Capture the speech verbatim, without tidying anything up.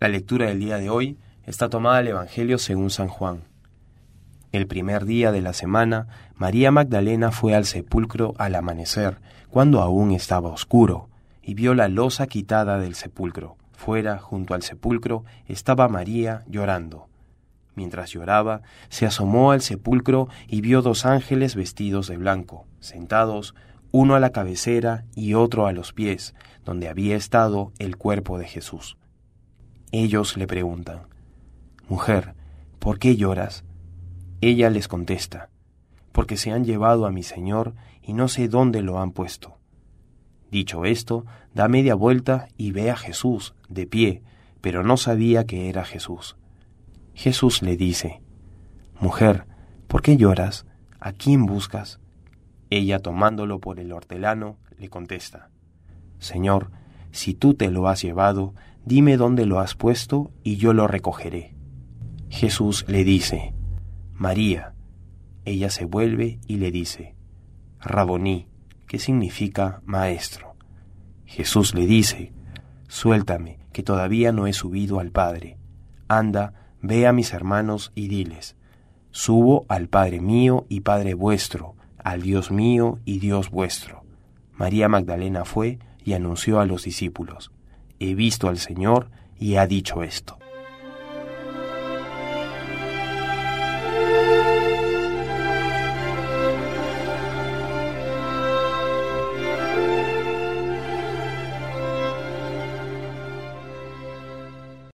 La lectura del día de hoy está tomada del Evangelio según San Juan. El primer día de la semana, María Magdalena fue al sepulcro al amanecer, cuando aún estaba oscuro, y vio la losa quitada del sepulcro. Fuera, junto al sepulcro, estaba María llorando. Mientras lloraba, se asomó al sepulcro y vio dos ángeles vestidos de blanco, sentados, uno a la cabecera y otro a los pies, donde había estado el cuerpo de Jesús. Ellos le preguntan: «Mujer, ¿por qué lloras?». Ella les contesta: «Porque se han llevado a mi Señor y no sé dónde lo han puesto». Dicho esto, da media vuelta y ve a Jesús de pie, pero no sabía que era Jesús. Jesús le dice: «Mujer, ¿por qué lloras? ¿A quién buscas?». Ella, tomándolo por el hortelano, le contesta: «Señor, si tú te lo has llevado, dime dónde lo has puesto y yo lo recogeré». Jesús le dice: «María». Ella se vuelve y le dice: «Raboní», que significa maestro. Jesús le dice: «Suéltame, que todavía no he subido al Padre. Anda, ve a mis hermanos y diles: subo al Padre mío y Padre vuestro, al Dios mío y Dios vuestro». María Magdalena fue y anunció a los discípulos: «He visto al Señor y ha dicho esto».